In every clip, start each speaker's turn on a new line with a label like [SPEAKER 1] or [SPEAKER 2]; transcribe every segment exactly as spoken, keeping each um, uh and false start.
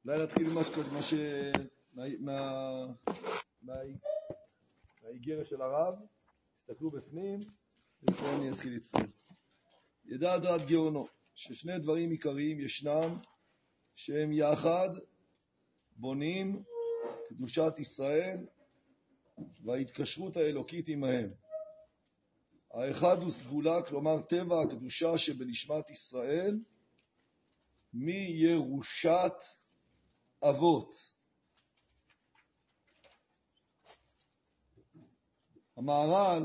[SPEAKER 1] אולי נתחיל עם משהו, מה ש... מהאיגרת של הרב, תסתכלו בפנים, ופה אני אתחיל להצטרף. ידע דעת גאונו, ששני דברים עיקריים ישנם, שהם יחד בונים קדושת ישראל וההתקשרות האלוקית עמהם. האחד הוא סגולה, כלומר טבע הקדושה שבנשמת ישראל, מירושת אבות. המהר"ל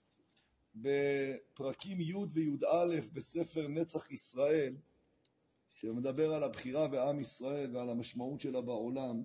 [SPEAKER 1] בפרקים י' וי"א בספר נצח ישראל, שמדבר על הבחירה בעם ישראל ועל המשמעות שלה בעולם,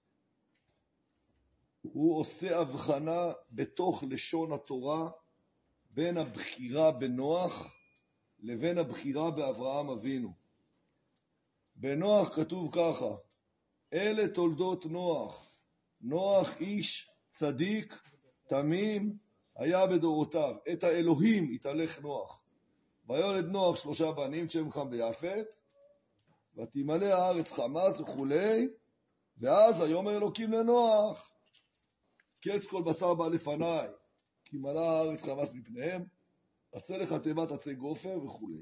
[SPEAKER 1] הוא עושה הבחנה בתוך לשון התורה בין הבחירה בנוח לבין הבחירה באברהם אבינו. בנוח כתוב ככה: אלה תולדות נוח, נוח איש צדיק תמים היה בדורותיו, את האלוהים התהלך נוח. ויולד נוח שלושה בנים, שם חם ויפת, ותמלא הארץ חמס וכולי. ואז ויאמר אלוקים לנוח, קץ כל בשר בא לפניי, כי מלאה הארץ חמס מפניהם, עשה לך תיבת עצי גופר וכולי.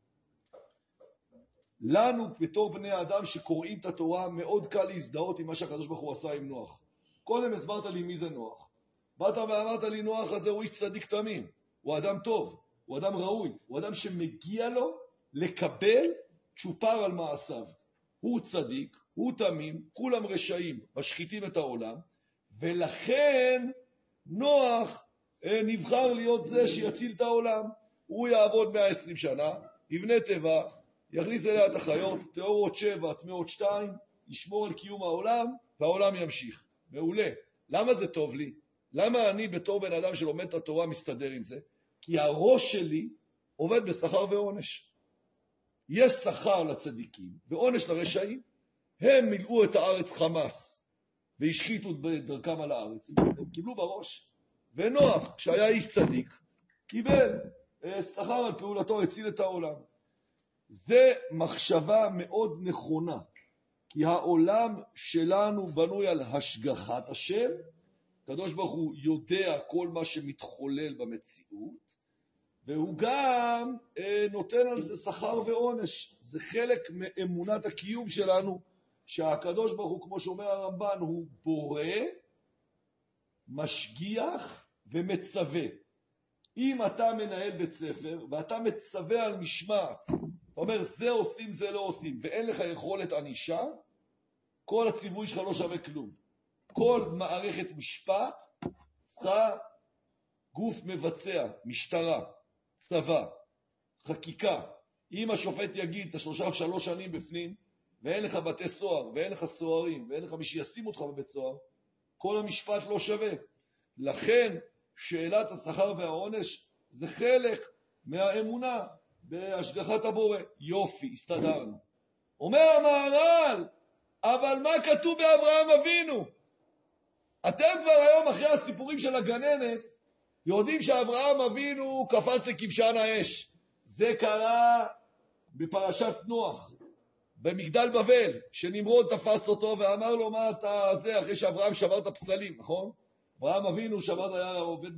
[SPEAKER 1] לנו בתור בני אדם שקוראים את התורה מאוד קל להזדהות עם מה שהקדוש ברוך הוא עשה עם נוח. קודם הסברת לי מי זה נוח. באת ואמרת לי נוח הזה הוא איש צדיק תמים, הוא אדם טוב, הוא אדם ראוי, הוא אדם שמגיע לו לקבל צ'ופר על מעשיו. הוא צדיק, הוא תמים, כולם רשעים, משחיתים את העולם, ולכן נוח נבחר להיות זה שיציל את העולם. הוא יעבוד מאה ועשרים שנה, יבנה טבע, יכניס אליה את החיות, תאורות שבע, טמאות שתיים, ישמור על קיום העולם, והעולם ימשיך. מעולה. למה זה טוב לי? למה אני בתור בן אדם שלומד את התורה מסתדר עם זה? כי הראש שלי עובד בשכר ועונש. יש שכר לצדיקים ועונש לרשעים. הם מילאו את הארץ חמס והשחיתו בדרכם על הארץ. הם קיבלו בראש. ונוח, כשהיה איש צדיק, קיבל שכר על פעולתו, הציל את העולם. זה מחשבה מאוד נכונה, כי העולם שלנו בנוי על השגחת השם. הקדוש ברוך הוא יודע כל מה שמתחולל במציאות, והוא גם אה, נותן על זה שכר ועונש. זה חלק מאמונת הקיום שלנו, שהקדוש ברוך הוא, כמו שאומר הרמב"ן, הוא בורא, משגיח ומצווה. אם אתה מנהל בית ספר ואתה מצווה על משמעת, אתה אומר זה עושים זה לא עושים, ואין לך יכולת ענישה, כל הציווי שלך לא שווה כלום. כל מערכת משפט צריכה גוף מבצע, משטרה, צבא, חקיקה. אם השופט יגיד את השלושה שלוש שנים בפנים, ואין לך בתי סוהר, ואין לך סוהרים, ואין לך מי שישים אותך בבית סוהר, כל המשפט לא שווה. לכן שאלת השכר והעונש זה חלק מהאמונה בהשגחת הבורא. יופי, הסתדרנו. אומר המהר"ל, אבל מה כתוב באברהם אבינו? אתם כבר היום אחרי הסיפורים של הגננת יודעים שאברהם אבינו קפץ לכבשן האש. זה קרה בפרשת נוח, במגדל בבל, שנמרוד תפס אותו ואמר לו מה אתה זה, אחרי שאברהם שבר את הפסלים, נכון? אברהם אבינו שבר, היה עובד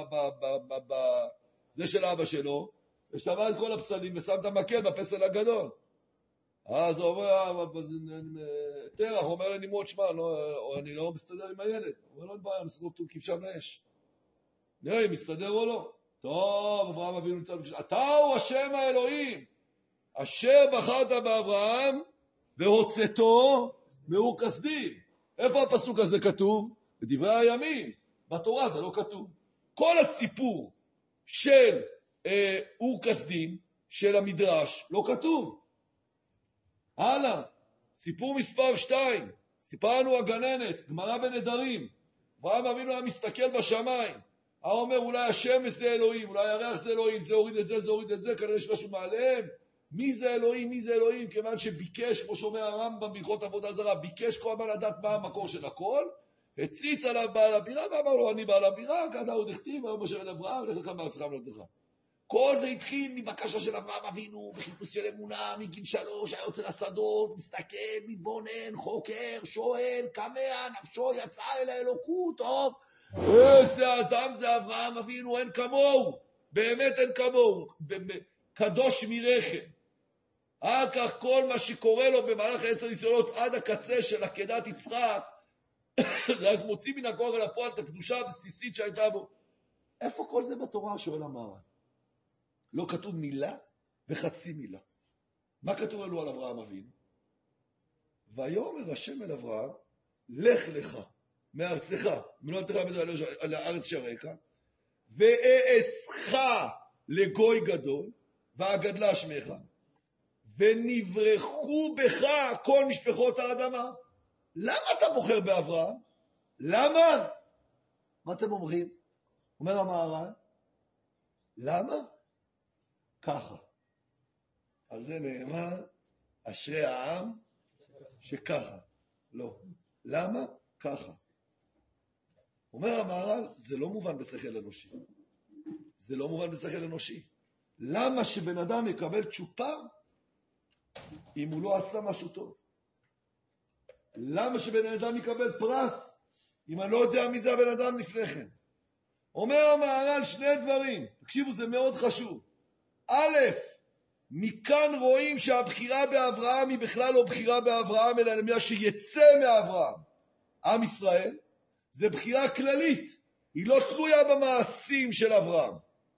[SPEAKER 1] בזה של אבא שלו, ושבר את כל הפסלים ושם את המקל בפסל הגדול. אז הוא אומר, תרח, אומר לנמרוד, שמע, אני לא מסתדר עם הילד. הוא אומר, לא בעיה, נסתדר אותו כבשן האש. נראה אם מסתדר או לא. טוב, אברהם אבינו נמצא בכבשן. אתה הוא השם האלוהים, אשר בחרת באברהם והוצאתו מאור כסדים. איפה הפסוק הזה כתוב? בדברי הימים. בתורה זה לא כתוב. כל הסיפור של אה, אור כסדים, של המדרש, לא כתוב. הלאה, סיפור מספר שתיים, סיפרנו הגננת, גמרא בנדרים. אברהם אבינו היה מסתכל בשמיים, היה אומר אולי השמש זה אלוהים, אולי הירח זה אלוהים, זה הוריד את זה, זה הוריד את זה, כנראה יש משהו מעליהם. מי זה אלוהים, מי זה אלוהים? כיוון שביקש, כמו שאומר הרמב"ם בהלכות עבודה זרה, ביקש כל הזמן לדעת מה המקור של הכל, הציץ עליו בעל הבירה ואמר לו אני בעל הבירה, כדאי הוא דכתיב, היום משה בן אברהם, לך לך מארצך מולדתך. כל זה התחיל מבקשה של אברהם אבינו, וחיפוש של אמונה, מגיל שלוש, היה יוצא לשדות, מסתכל, מתבונן, חוקר, שואל, קמע, נפשו יצאה אל האלוקות, טוב, איזה אדם זה אברהם אבינו, אין כמוהו, באמת אין כמוהו, קדוש מרחם. אחר כך כל מה שקורה לו במהלך העשר ניסיונות עד הקצה של עקדת יצחק, רק מוציא מן הכוח אל הפועל את הקדושה הבסיסית שהייתה בו. איפה כל זה בתורה? שואל המהר"ל. לא כתוב מילה וחצי מילה. מה כתוב לנו על אברהם אבינו? ויאמר השם אל אברהם, לך לך מארצך, מנותך לארץ שרקה, ואעשך לגוי גדול, ואגדלה שמך, ונברחו בך כל משפחות האדמה. למה אתה בוחר באברהם? למה? מה אתם אומרים? אומר המהר"ל, למה? ככה. על זה נאמר, אשרי העם שככה. לא. למה? ככה. אומר המהר"ל, זה לא מובן בשכל אנושי. זה לא מובן בשכל אנושי. למה שבן אדם יקבל צ'ופר אם הוא לא עשה משהו טוב? למה שבן אדם יקבל פרס אם אני לא יודע מי זה הבן אדם לפני כן? אומר המהר"ל שני דברים, תקשיבו, זה מאוד חשוב. א', מכאן רואים שהבחירה באברהם היא בכלל לא בחירה באברהם, אלא למי שיצא מאברהם. עם ישראל, זה בחירה כללית, היא לא תלויה במעשים של אברהם.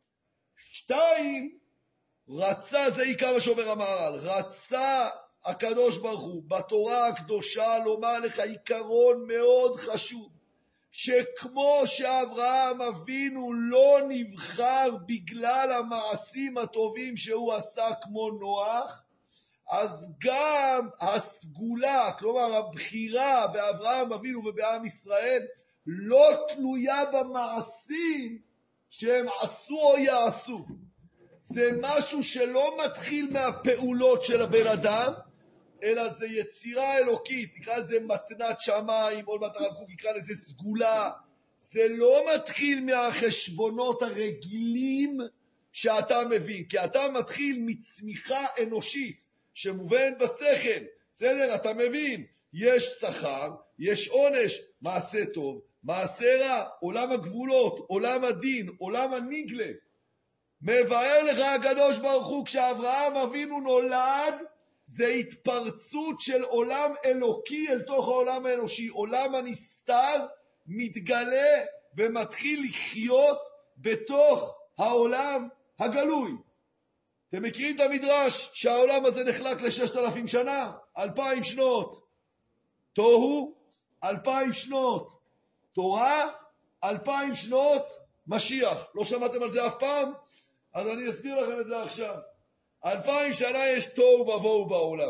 [SPEAKER 1] שתיים, רצה, זה עיקר מה שאומר המהר"ל, רצה הקדוש ברוך הוא בתורה הקדושה לומר לך עיקרון מאוד חשוב, שכמו שאברהם אבינו לא נבחר בגלל המעשים הטובים שהוא עשה כמו נוח, אז גם הסגולה, כלומר הבחירה באברהם אבינו ובעם ישראל, לא תלויה במעשים שהם עשו או יעשו. זה משהו שלא מתחיל מהפעולות של הבן אדם, אלא זה יצירה אלוקית, נקרא לזה מתנת שמיים, עוד מעט הרב קוק יקרא לזה סגולה. זה לא מתחיל מהחשבונות הרגילים שאתה מבין, כי אתה מתחיל מצמיחה אנושית שמובנת בשכל. בסדר, אתה מבין, יש שכר, יש עונש, מעשה טוב, מעשה רע, עולם הגבולות, עולם הדין, עולם הנגלה. מבאר לך הקדוש ברוך הוא, כשאברהם אבינו נולד, זה התפרצות של עולם אלוקי אל תוך העולם האנושי. עולם הנסתר מתגלה ומתחיל לחיות בתוך העולם הגלוי. אתם מכירים את המדרש שהעולם הזה נחלק לששת אלפים שנה, אלפיים שנות תוהו, אלפיים שנות תורה, אלפיים שנות משיח. לא שמעתם על זה אף פעם? אז אני אסביר לכם את זה עכשיו. אלפיים שנה יש תוהו ובוהו בעולם.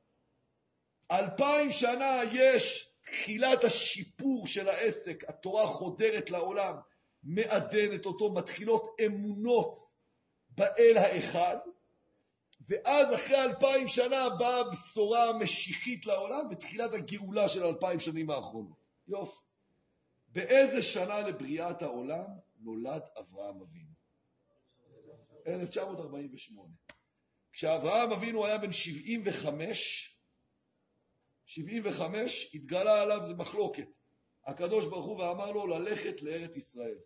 [SPEAKER 1] אלפיים שנה יש תחילת השיפור של העסק, התורה חודרת לעולם, מעדנת אותו, מתחילות אמונות באל האחד, ואז אחרי אלפיים שנה באה בשורה משיחית לעולם, ותחילת הגאולה של אלפיים שנים האחרונות. יופי. באיזה שנה לבריאת העולם נולד אברהם אבינו? אלף תשע מאות ארבעים ושמונה. כשאברהם אבינו היה בן שבעים וחמש, שבעים וחמש התגלה עליו, זה מחלוקת, הקדוש ברוך הוא ואמר לו ללכת לארץ ישראל.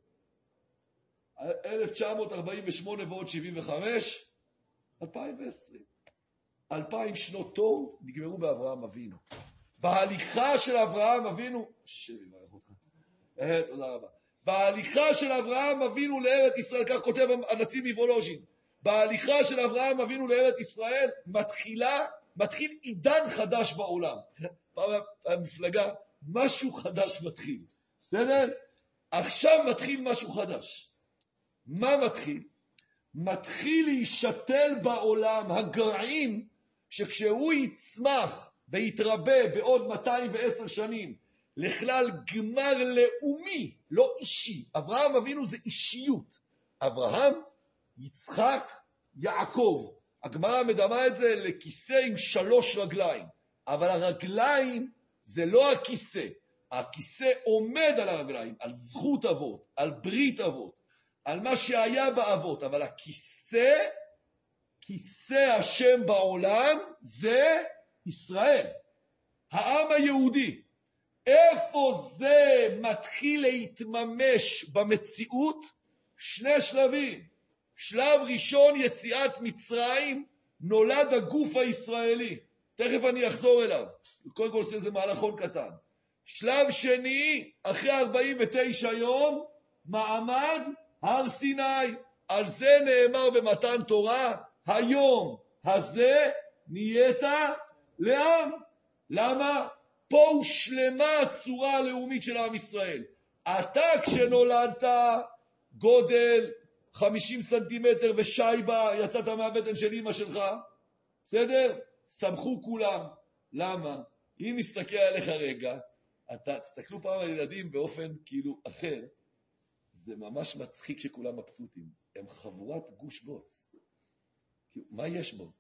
[SPEAKER 1] אלף תשע מאות ארבעים ושמונה ועוד שבעים וחמש, אלפיים ועשרים. אלפיים שנות תוהו נגמרו באברהם אבינו. בהליכה של אברהם אבינו, שבי ברך אותך. אה, תודה רבה. בהליכה של אברהם אבינו לארץ ישראל, כך כותב הנציב מוולוז'ין, בהליכה של אברהם אבינו לארץ ישראל מתחילה, מתחיל עידן חדש בעולם. פעם המפלגה, משהו חדש מתחיל. בסדר? עכשיו מתחיל משהו חדש. מה מתחיל? מתחיל להישתל בעולם הגרעין שכשהוא יצמח ויתרבה בעוד מאתיים ועשר שנים לכלל גמר לאומי, לא אישי. אברהם אבינו זה אישיות. אברהם, יצחק, יעקב. הגמרא מדמה את זה לכיסא עם שלוש רגליים. אבל הרגליים זה לא הכיסא. הכיסא עומד על הרגליים, על זכות אבות, על ברית אבות. על מה שהיה באבות, אבל הכיסא, כיסא השם בעולם זה ישראל, העם היהודי. איפה זה מתחיל להתממש במציאות? שני שלבים. שלב ראשון, יציאת מצרים, נולד הגוף הישראלי. תכף אני אחזור אליו. קודם כל עושה איזה מהלכון קטן. שלב שני, אחרי ארבעים ותשע יום, מעמד הר סיני. על זה נאמר במתן תורה, היום הזה נהיית לעם. למה? פה הושלמה הצורה הלאומית של עם ישראל. אתה כשנולדת גודל חמישים סנטימטר ושייבה, יצאת מהבטן של אמא שלך, בסדר? שמחו כולם. למה? אם נסתכל עליך רגע, אתה, תסתכלו פעם על ילדים באופן כאילו אחר, זה ממש מצחיק שכולם מבסוטים. הם חבורת גוש בוץ. מה יש בו?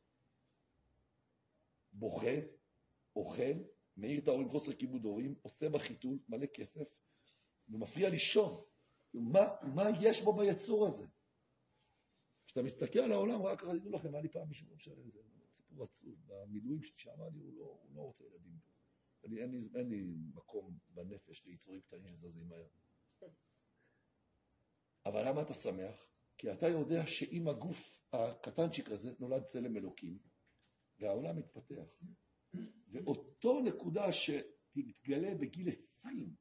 [SPEAKER 1] בוכה, אוכל, מעיר את ההורים חוסר כיבוד הורים, עושה בחיתול, מלא כסף, ומפריע לישון. מה, מה יש בו ביצור הזה? כשאתה מסתכל על העולם, רק ככה, תדעו לכם, היה לי פעם מישהו משלם, זה סיפור עצוב. במילואים שאמר לי, הוא לא, הוא לא רוצה ילדים. אני, אין, לי, אין לי מקום בנפש ליצורים קטנים שזזים מהר. אבל למה אתה שמח? כי אתה יודע שאם הגוף הקטנצ'יק הזה נולד צלם אלוקים, והעולם מתפתח. ואותו נקודה שתתגלה בגיל עשרים,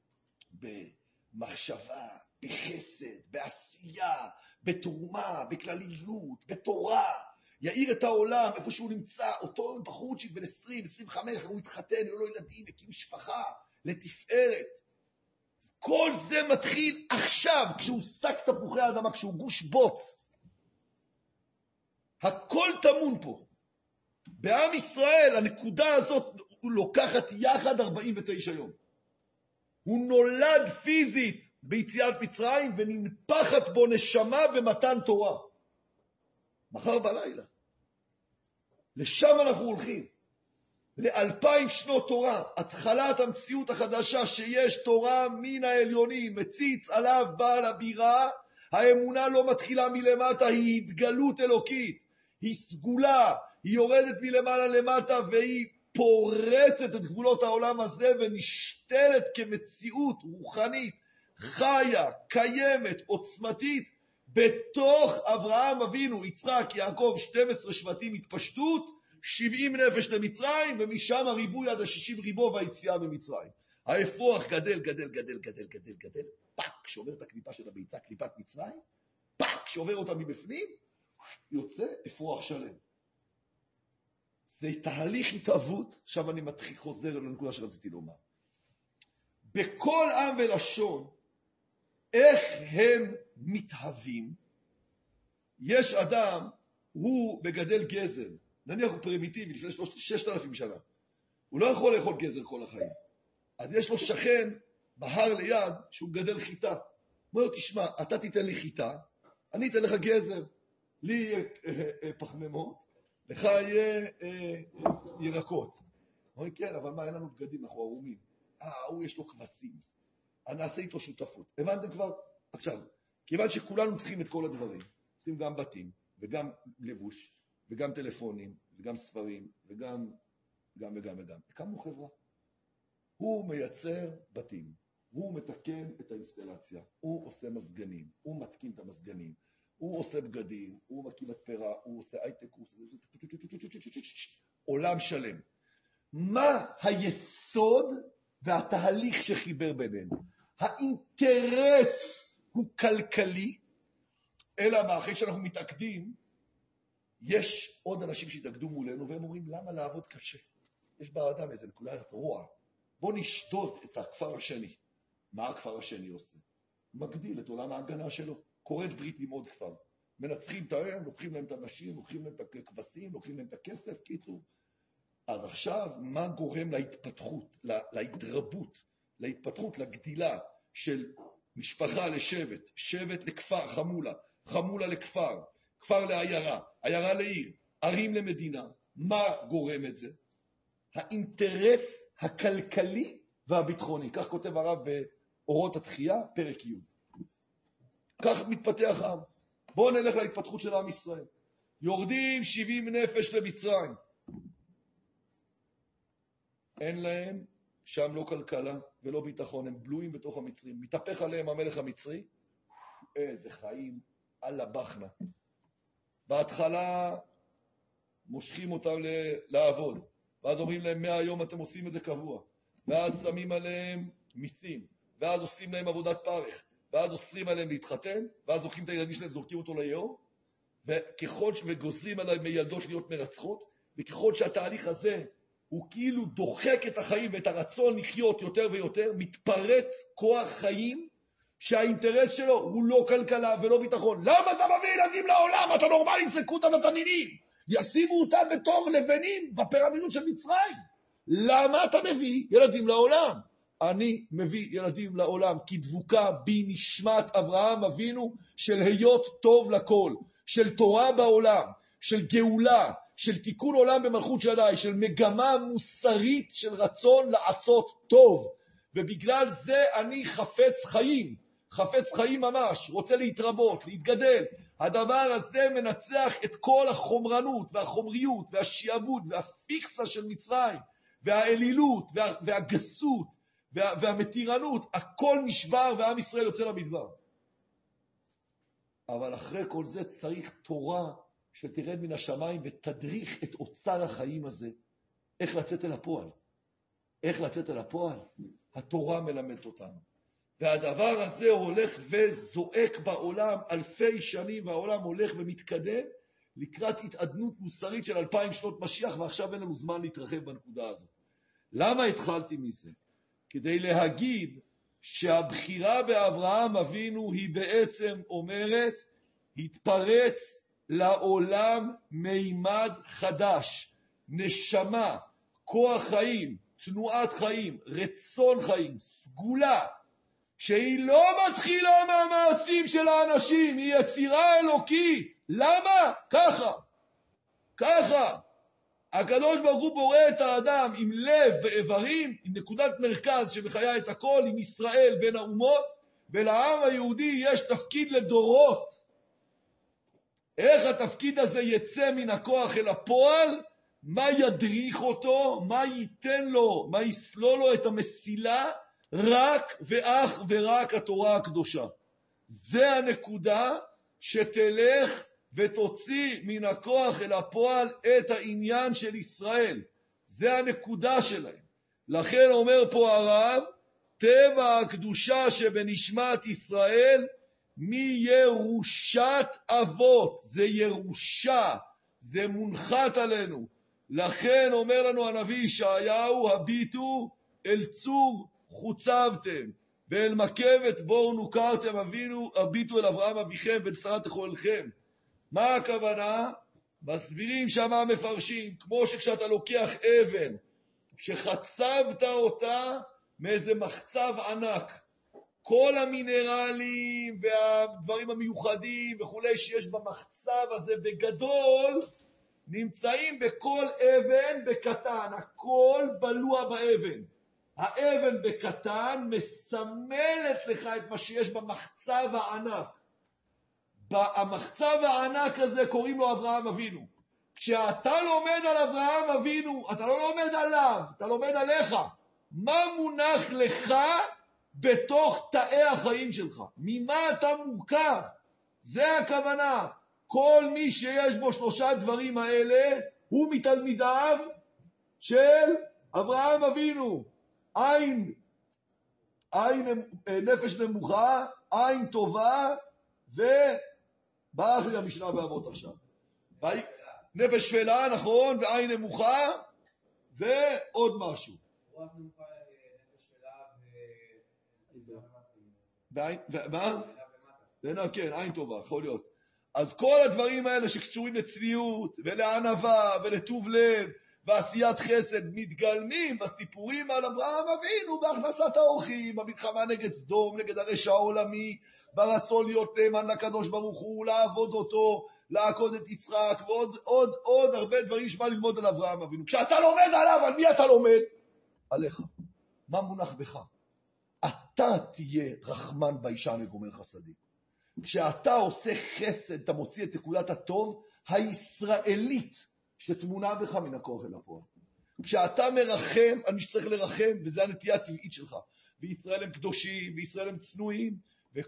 [SPEAKER 1] במחשבה, בחסד, בעשייה, בתרומה, בכלליות, בתורה, יאיר את העולם איפה שהוא נמצא, אותו בחורצ'יק בן עשרים, עשרים וחמש, הוא התחתן, היו לו ילדים, הקים משפחה, לתפארת. כל זה מתחיל עכשיו, כשהוא שק תפוחי האדמה, כשהוא גוש בוץ. הכל תמון פה. בעם ישראל, הנקודה הזאת, הוא לוקחת יחד ארבעים ותשע יום. הוא נולד פיזית ביציאת מצרים, וננפחת בו נשמה במתן תורה. מחר בלילה. לשם אנחנו הולכים. לאלפיים שנות תורה, התחלת המציאות החדשה שיש תורה מן העליונים, מציץ עליו בעל הבירה, האמונה לא מתחילה מלמטה, היא התגלות אלוקית, היא סגולה, היא יורדת מלמעלה למטה והיא פורצת את גבולות העולם הזה ונשתלת כמציאות רוחנית, חיה, קיימת, עוצמתית, בתוך אברהם אבינו, יצחק, יעקב, שנים עשר שבטים התפשטות, שבעים נפש למצרים, ומשם הריבוי עד השישים ריבו והיציאה ממצרים. האפרוח גדל, גדל, גדל, גדל, גדל, גדל, פק, שובר את הקליפה של הביצה, קליפת מצרים, פק, שובר אותה מבפנים, יוצא אפרוח שלם. זה תהליך התאבות, עכשיו אני מתחיל חוזר לנקודה שרציתי לומר. בכל עם ולשון, איך הם מתהווים, יש אדם, הוא בגדל גזר, נניח הוא פרימיטיבי, לפני ששת אלפים שנה. הוא לא יכול לאכול גזר כל החיים. אז יש לו שכן בהר ליד שהוא גדל חיטה. הוא אומר לו, תשמע, אתה תיתן לי חיטה, אני אתן לך גזר. לי יהיה פחמימות, לך יהיה ירקות. הוא אומר, כן, אבל מה, אין לנו בגדים, אנחנו ערומים. אה, הוא יש לו כבשים. אני אעשה איתו שותפות. הבנתם כבר? עכשיו, כיוון שכולנו צריכים את כל הדברים, צריכים גם בתים, וגם לבוש, וגם טלפונים, וגם ספרים, וגם, גם וגם וגם. הקמנו חברה. הוא מייצר בתים, הוא מתקן את האינסטלציה, הוא עושה מזגנים, הוא מתקין את המזגנים, הוא עושה בגדים, הוא מקים מתפרה, הוא עושה הייטק, הוא עושה... עולם שלם. מה היסוד והתהליך שחיבר בינינו? האינטרס הוא כלכלי, אלא מה, אחרי שאנחנו מתעקדים, יש עוד אנשים שהתאגדו מולנו, והם אומרים, למה לעבוד קשה? יש באדם איזה נקודת רוע. בוא נשדוד את הכפר השני. מה הכפר השני עושה? מגדיל את עולם ההגנה שלו. קוראת ברית עם עוד כפר. מנצחים את העם, לוקחים להם את הנשים, לוקחים להם את הכבשים, לוקחים להם את הכסף, קיצור. אז עכשיו, מה גורם להתפתחות, להתרבות, להתפתחות, לגדילה של משפחה לשבט, שבט לכפר, חמולה, חמולה לכפר, כפר לעיירה, עיירה לעיר, ערים למדינה? מה גורם את זה? האינטרס הכלכלי והביטחוני. כך כותב הרב באורות התחייה, פרק י'. כך מתפתח העם. בואו נלך להתפתחות של עם ישראל. יורדים שבעים נפש למצרים. אין להם שם לא כלכלה ולא ביטחון, הם בלויים בתוך המצרים. מתהפך עליהם המלך המצרי, איזה חיים, אללה בחנה. בהתחלה מושכים אותם לעבוד, ואז אומרים להם, מהיום אתם עושים את זה קבוע, ואז שמים עליהם מיסים, ואז עושים להם עבודת פרך, ואז אוסרים עליהם להתחתן, ואז לוקחים את הילדים שלהם, זורקים אותו ליאור, וככל וגוזרים עליהם מילדות להיות מרצחות, וככל שהתהליך הזה הוא כאילו דוחק את החיים ואת הרצון לחיות יותר ויותר, מתפרץ כוח חיים שהאינטרס שלו הוא לא כלכלה ולא ביטחון. למה אתה מביא ילדים לעולם? אתה נורמלי, יזרקו אותם לתנינים, ישימו אותם בתור לבנים בפירמידות של מצרים. למה אתה מביא ילדים לעולם? אני מביא ילדים לעולם כי דבוקה בי נשמת אברהם אבינו של היות טוב לכל, של תורה בעולם, של גאולה, של תיקון עולם במלכות שדי, של מגמה מוסרית של רצון לעשות טוב. ובגלל זה אני חפץ חיים, חפץ חיים ממש, רוצה להתרבות, להתגדל. הדבר הזה מנצח את כל החומרנות והחומריות והשיעבוד והפיקסה של מצרים, והאלילות וה, והגסות וה, והמתירנות, הכל נשבר ועם ישראל יוצא למדבר. אבל אחרי כל זה צריך תורה שתרד מן השמיים ותדריך את אוצר החיים הזה, איך לצאת אל הפועל. איך לצאת אל הפועל? התורה מלמדת אותנו. והדבר הזה הולך וזועק בעולם אלפי שנים, והעולם הולך ומתקדם לקראת התעדנות מוסרית של אלפיים שנות משיח, ועכשיו אין לנו זמן להתרחב בנקודה הזאת. למה התחלתי מזה? כדי להגיד שהבחירה באברהם אבינו היא בעצם אומרת, התפרץ לעולם מימד חדש, נשמה, כוח חיים, תנועת חיים, רצון חיים, סגולה, שהיא לא מתחילה מהמעשים של האנשים, היא יצירה אלוקית. למה? ככה. ככה. הקדוש ברוך הוא בורא את האדם עם לב ואיברים, עם נקודת מרכז שמחיה את הכל, עם ישראל בין האומות, ולעם היהודי יש תפקיד לדורות. איך התפקיד הזה יצא מן הכוח אל הפועל? מה ידריך אותו? מה ייתן לו? מה יסלול לו את המסילה? רק ואך ורק התורה הקדושה. זה הנקודה שתלך ותוציא מן הכוח אל הפועל את העניין של ישראל. זה הנקודה שלהם. לכן אומר פה הרב, טבע הקדושה שבנשמת ישראל מירושת אבות. זה ירושה, זה מונחת עלינו. לכן אומר לנו הנביא ישעיהו, הביטו אל צור חוצבתם, ואל מקבת בור נוקרתם, אבינו, הביטו אל אברהם אביכם ואל שרה תחוללכם. מה הכוונה? מסבירים שם המפרשים, כמו שכשאתה לוקח אבן, שחצבת אותה מאיזה מחצב ענק, כל המינרלים והדברים המיוחדים וכולי שיש במחצב הזה בגדול, נמצאים בכל אבן בקטן, הכל בלוע באבן. האבן בקטן מסמלת לך את מה שיש במחצב הענק. במחצב הענק הזה קוראים לו אברהם אבינו. כשאתה לומד על אברהם אבינו, אתה לא לומד עליו, אתה לומד עליך. מה מונח לך בתוך תאי החיים שלך? ממה אתה מורכב? זה הכוונה. כל מי שיש בו שלושה דברים האלה, הוא מתלמידיו של אברהם אבינו. עין, עין נפש נמוכה, עין טובה, ובאה אחרי המשנה באבות עכשיו. נפש שפלה, נכון, ועין נמוכה, ועוד משהו.
[SPEAKER 2] רוח נמוכה, נפש שפלה,
[SPEAKER 1] ומה? כן, עין טובה, יכול להיות. אז כל הדברים האלה שקשורים לצניעות, ולענווה, ולטוב לב, ועשיית חסד, מתגלמים בסיפורים על אברהם אבינו, בהכנסת האורחים, במלחמה נגד סדום, נגד הרשע העולמי, ברצון להיות נאמן לקדוש ברוך הוא, לעבוד אותו, לעקוד את יצחק, ועוד עוד, עוד הרבה דברים שבא ללמוד על אברהם אבינו. כשאתה לומד עליו, על מי אתה לומד? עליך. מה מונח בך? אתה תהיה רחמן ביישן וגומל חסדים. כשאתה עושה חסד, אתה מוציא את נקודת הטוב הישראלית שתמונה בך מן הכוח אל הפועל. כשאתה מרחם על מי שצריך לרחם, וזה הנטייה הטבעית שלך, וישראל הם קדושים, וישראל הם צנועים,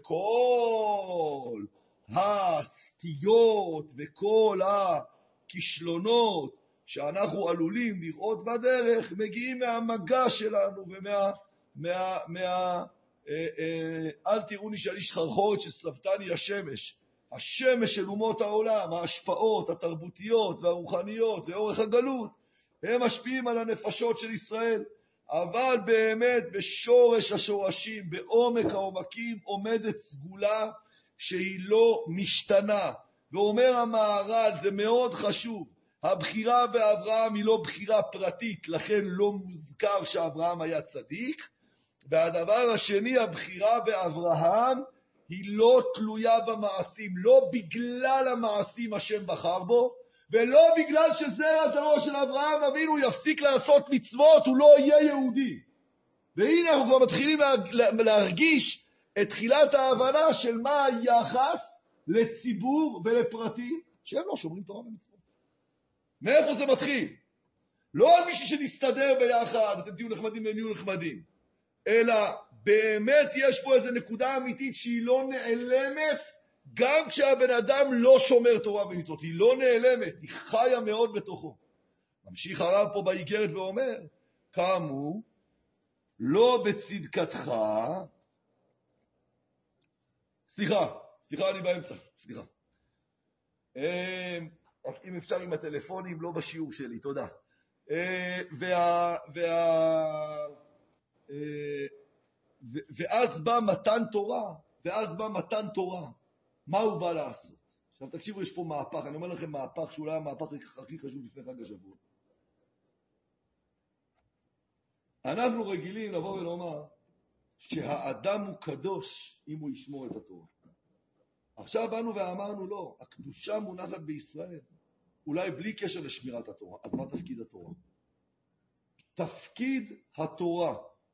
[SPEAKER 1] וכל הסטיות וכל הכישלונות שאנחנו עלולים לראות בדרך, מגיעים מהמגע שלנו ומה... מה... מה אה, אה, אל תראוני שאני שחרחורת ששרפתני השמש. השמש של אומות העולם, ההשפעות התרבותיות והרוחניות ואורך הגלות, הם משפיעים על הנפשות של ישראל. אבל באמת בשורש השורשים, בעומק העומקים, עומדת סגולה שהיא לא משתנה. ואומר המהר"ל, זה מאוד חשוב, הבחירה באברהם היא לא בחירה פרטית, לכן לא מוזכר שאברהם היה צדיק. והדבר השני, הבחירה באברהם היא לא תלויה במעשים, לא בגלל המעשים השם בחר בו, ולא בגלל שזרע זרעו של אברהם אבינו יפסיק לעשות מצוות, הוא לא יהיה יהודי. והנה אנחנו כבר מתחילים להרגיש את תחילת ההבנה של מה היחס לציבור ולפרטים שהם לא שומרים תורה ומצוות. מאיפה זה מתחיל? לא על מישהו שנסתדר ביחד, אתם תהיו נחמדים והם יהיו נחמדים, אלא באמת יש פה איזו נקודה אמיתית שהיא לא נעלמת, גם כשהבן אדם לא שומר תורה ומצוות, היא לא נעלמת, היא חיה מאוד בתוכו. ממשיך הרב פה באיגרת ואומר, כאמור, לא בצדקתך, סליחה, סליחה אני באמצע, סליחה. אם אפשר עם הטלפונים, לא בשיעור שלי, תודה. וה... וה... ואז בא מתן תורה, ואז בא מתן תורה. מה הוא בא לעשות? עכשיו תקשיבו, יש פה מהפך, אני אומר לכם מהפך שאולי המהפך הכי חשוב לפני חג השבוע. אנחנו רגילים לבוא ולומר שהאדם הוא קדוש אם הוא ישמור את התורה. עכשיו באנו ואמרנו לא, הקדושה מונחת בישראל, אולי בלי קשר לשמירת התורה. אז מה תפקיד התורה? תפקיד התורה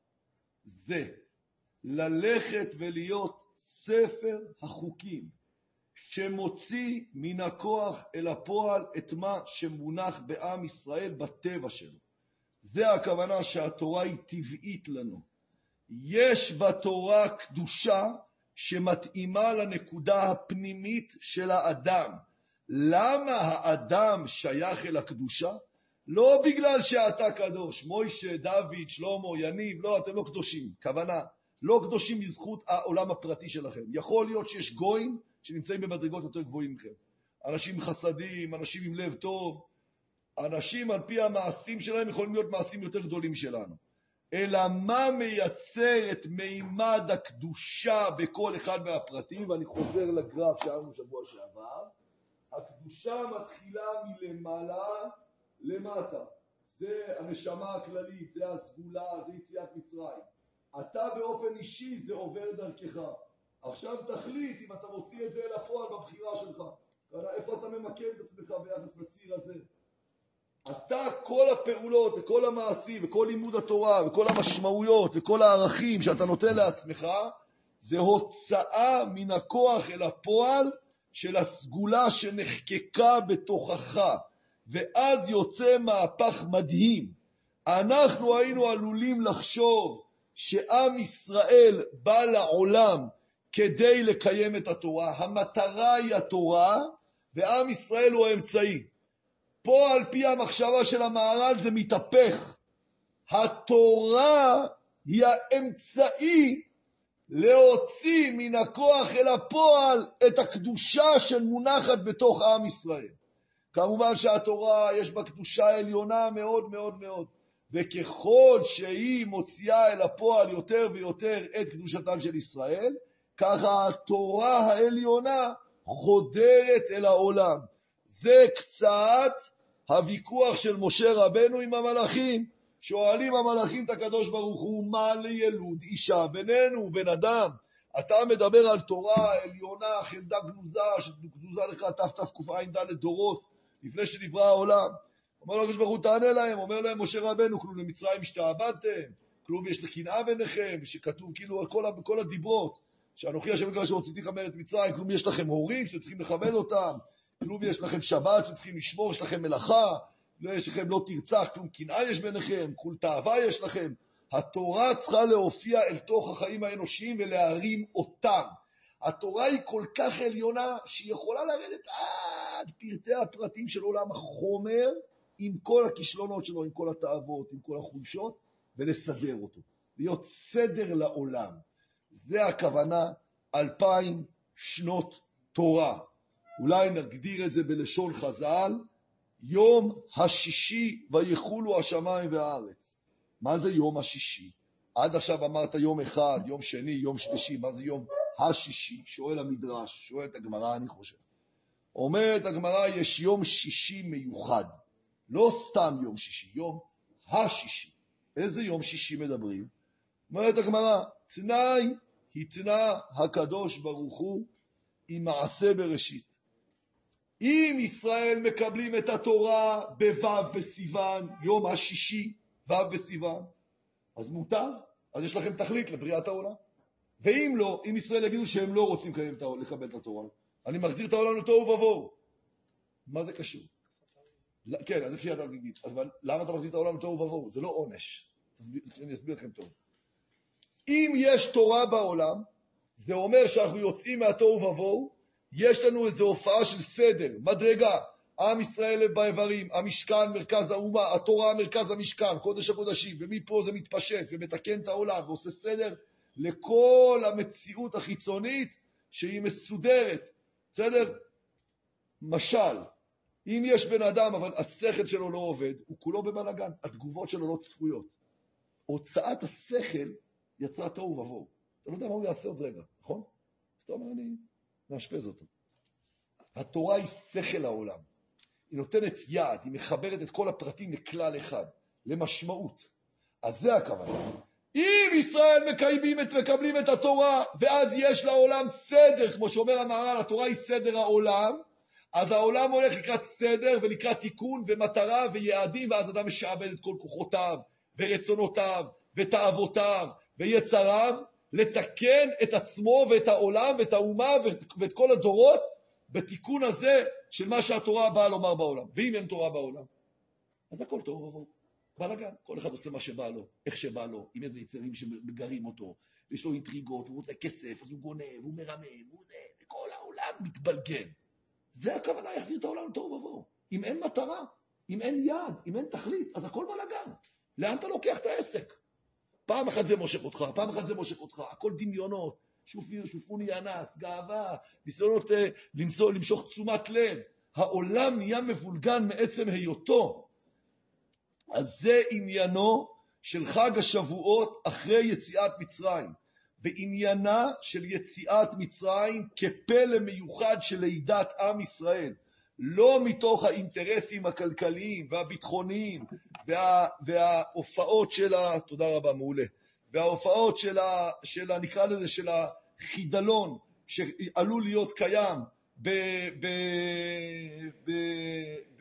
[SPEAKER 1] זה ללכת ולהיות ספר החוקים שמוציא מן הכוח אל הפועל את מה שמונח בעם ישראל בטבע שלו. זה הכוונה שהתורה היא טבעית לנו. יש בתורה קדושה שמתאימה לנקודה הפנימית של האדם. למה האדם שייך אל הקדושה? לא בגלל שאתה קדוש, מוישה, דוד, שלמה, יניב, לא, אתם לא קדושים. כוונה, לא קדושים בזכות העולם הפרטי שלכם. יכול להיות שיש גויים שנמצאים במדרגות יותר גבוהים מכם. אנשים חסדים, אנשים עם לב טוב, אנשים על פי המעשים שלהם יכולים להיות מעשים יותר גדולים שלנו. אלא מה מייצר את מימד הקדושה בכל אחד מהפרטים, ואני חוזר לגרף שהיינו שבוע שעבר, הקדושה מתחילה מלמעלה למטה. זה הנשמה הכללית, זה הסגולה, זה יציאת מצרים. אתה באופן אישי זה עובר דרכך. עכשיו תחליט אם אתה מוציא את זה אל הפועל בבחירה שלך. איפה אתה ממקם את עצמך ביחס לציר הזה? אתה, כל הפעולות וכל המעשים וכל לימוד התורה וכל המשמעויות וכל הערכים שאתה נותן לעצמך, זה הוצאה מן הכוח אל הפועל של הסגולה שנחקקה בתוכך. ואז יוצא מהפך מדהים. אנחנו היינו עלולים לחשוב שעם ישראל בא לעולם כדי לקיים את התורה. המטרה היא התורה, ועם ישראל הוא האמצעי. פה על פי המחשבה של המהר"ל זה מתהפך. התורה היא האמצעי להוציא מן הכוח אל הפועל את הקדושה שמונחת בתוך עם ישראל. כמובן שהתורה יש בה קדושה עליונה מאוד מאוד מאוד. וככל שהיא מוציאה אל הפועל יותר ויותר את קדושתם של ישראל, ככה התורה העליונה חודרת אל העולם. זה קצת הוויכוח של משה רבנו עם המלאכים. שואלים המלאכים את הקדוש ברוך הוא, מה לילוד אישה בינינו, בן אדם? אתה מדבר על תורה עליונה, חמדה גנוזה, שגנוזה לך תתקע"ד דורות, לפני שנברא העולם. אומר לו הקדוש ברוך הוא, תענה להם. אומר להם משה רבנו, כלום למצרים השתעבדתם, כלום יש לקנאה ביניכם, שכתוב כאילו על כל, כל הדיברות. שאנוכי השם אלוהיכם אשר הוצאתיך מארץ מצרים, כלום יש לכם הורים שצריכים לכבד אותם, כלום יש לכם שבת שצריכים לשמור, יש לכם מלאכה, לא יש לכם לא תרצח, כלום קנאה יש ביניכם, כול תאווה יש לכם. התורה צריכה להופיע אל תוך החיים האנושיים ולהרים אותם. התורה היא כל כך עליונה שהיא יכולה לרדת עד פרטי הפרטים של עולם החומר, עם כל הכישלונות שלו, עם כל התאוות, עם כל החולשות, ולסדר אותו. להיות סדר לעולם. זה הכוונה אלפיים שנות תורה. אולי נגדיר את זה בלשון חז"ל, יום השישי ויחולו השמיים והארץ. מה זה יום השישי? עד עכשיו אמרת יום אחד, יום שני, יום שלישי, מה זה יום השישי? שואל המדרש, שואל את הגמרא, אני חושב. אומרת הגמרא, יש יום שישי מיוחד. לא סתם יום שישי, יום השישי. איזה יום שישי מדברים? אומרת הגמרא, תנאי התנה הקדוש ברוך הוא עם מעשה בראשית. אם ישראל מקבלים את התורה בו' בסיוון, יום השישי, ו' בסיוון, אז מותר, אז יש לכם תכלית לבריאת העולם. ואם לא, אם ישראל יגידו שהם לא רוצים לקבל את התורה, אני מחזיר את העולם לתוהו ובוהו. מה זה קשור? כן, אז זה כפייה תלמידית. אבל למה אתה מחזיר את העולם לתוהו ובוהו? זה לא עונש. אני אסביר לכם טוב. אם יש תורה בעולם, זה אומר שאנחנו יוצאים מהתוהו ובוהו, יש לנו איזו הופעה של סדר, מדרגה, עם ישראל באיברים, המשכן, מרכז האומה, התורה, מרכז המשכן, קודש הקודשים, ומפה זה מתפשט ומתקן את העולם, ועושה סדר לכל המציאות החיצונית שהיא מסודרת. בסדר? משל, אם יש בן אדם, אבל השכל שלו לא עובד, הוא כולו בבלגן, התגובות שלו לא צפויות. הוצאת השכל יצרה תוהו ובוהו. אתה לא יודע מה הוא יעשה עוד רגע, נכון? אז אתה אומר, אני מאשפז אותו. התורה היא שכל העולם. היא נותנת יד, היא מחברת את כל הפרטים לכלל אחד, למשמעות. אז זה הכוונה. אם ישראל מקיימים את, מקבלים את התורה, ואז יש לעולם סדר, כמו שאומר המהר"ל, התורה היא סדר העולם, אז העולם הולך לקראת סדר ולקראת תיקון ומטרה ויעדים, ואז אדם משעבד את כל כוחותיו ורצונותיו ותאוותיו ויצריו, לתקן את עצמו ואת העולם ואת האומה ואת כל הדורות בתיקון הזה של מה שהתורה באה לומר בעולם. ואם אין תורה בעולם, אז הכל טוב ובוא. בלגן, כל אחד עושה מה שבא לו, איך שבא לו, עם איזה יצרים שמגרים אותו, יש לו אינטריגות, הוא רוצה כסף, אז הוא גונב, הוא מרמם, הוא זה, וכל העולם מתבלגן. זה הכוונה, יחזיר את העולם טוב ובוא. אם אין מטרה, אם אין יד, אם אין תכלית, אז הכל בלגן. לאן אתה לוקח את העסק? פעם אחת זה מושך אותך, פעם אחת זה מושך אותך, הכל דמיונות, שופיר, שופוני אנס, גאווה, ניסיונות למצוא, למשוך תשומת לב. העולם נהיה מבולגן מעצם היותו. אז זה עניינו של חג השבועות אחרי יציאת מצרים, ועניינה של יציאת מצרים כפלא מיוחד של לידת עם ישראל, לא מתוך האינטרסים הכלכליים והביטחוניים וה, וההופעות של ה... תודה רבה, מעולה. וההופעות של ה... של ה... נקרא לזה של החידלון שעלול להיות קיים ב... ב... ב... ב...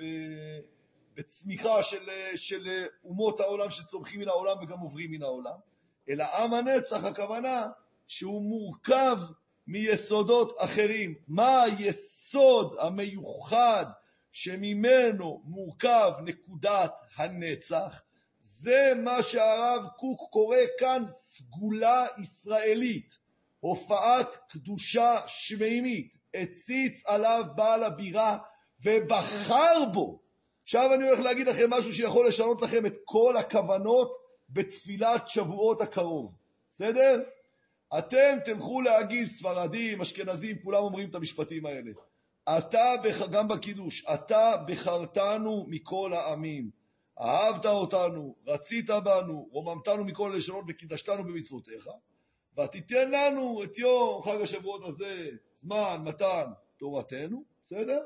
[SPEAKER 1] בצמיחה של, של אומות העולם שצומחים מן העולם וגם עוברים מן העולם, אלא עם הנצח הכוונה שהוא מורכב מיסודות אחרים. מה היסוד המיוחד שממנו מורכב נקודת הנצח? זה מה שהרב קוק קורא כאן סגולה ישראלית, הופעת קדושה שמימית, הציץ עליו בעל הבירה ובחר בו. עכשיו אני הולך להגיד לכם משהו שיכול לשנות לכם את כל הכוונות בתפילת שבועות הקרוב. בסדר? אתם תלכו להגיד, ספרדים, אשכנזים, כולם אומרים את המשפטים האלה. אתה, גם בקידוש, אתה בחרתנו מכל העמים. אהבת אותנו, רצית בנו, רוממתנו מכל הלשונות וקידשתנו במצוותיך, ותיתן לנו את יום חג השבועות הזה, זמן, מתן, תורתנו. בסדר?